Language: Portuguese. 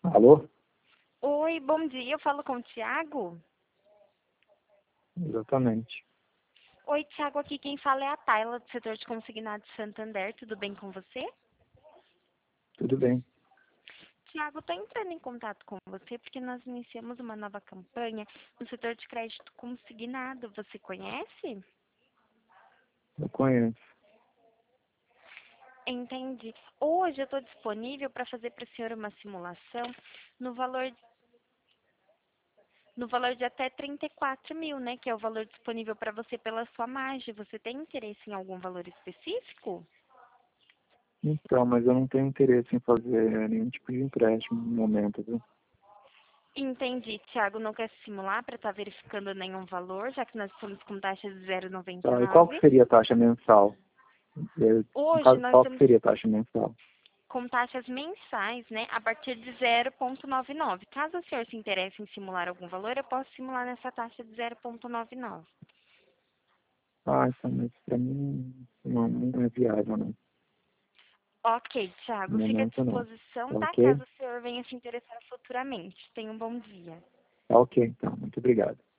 Alô? Oi, bom dia. Eu falo com o Thiago. Exatamente. Oi, Thiago. Aqui quem fala é a Tayla, do setor de consignado de Santander. Tudo bem com você? Tudo bem. Thiago, estou entrando em contato com você porque nós iniciamos uma nova campanha no setor de crédito consignado. Você conhece? Eu conheço. Entendi. Hoje eu estou disponível para fazer para o senhor uma simulação no valor de até 34 mil, né? Que é o valor disponível para você pela sua margem. Você tem interesse em algum valor específico? Então, mas eu não tenho interesse em fazer nenhum tipo de empréstimo no momento, viu? Entendi, Thiago. Não quer simular para estar verificando nenhum valor, já que nós estamos com taxa de Tá, e qual que 0,99. seria a taxa mensal? No Hoje caso, nós qual que estamos seria a taxa mensal? com taxas mensais, né, a partir de 0,99. Caso o senhor se interesse em simular algum valor, eu posso simular nessa taxa de 0,99. Ah, então, mas pra mim não é viável, não. Ok, No Thiago, fica à momento, não. disposição, Tá tá? ok? Caso o senhor venha se interessar futuramente. Tenha um bom dia. Tá ok, então. Muito obrigado.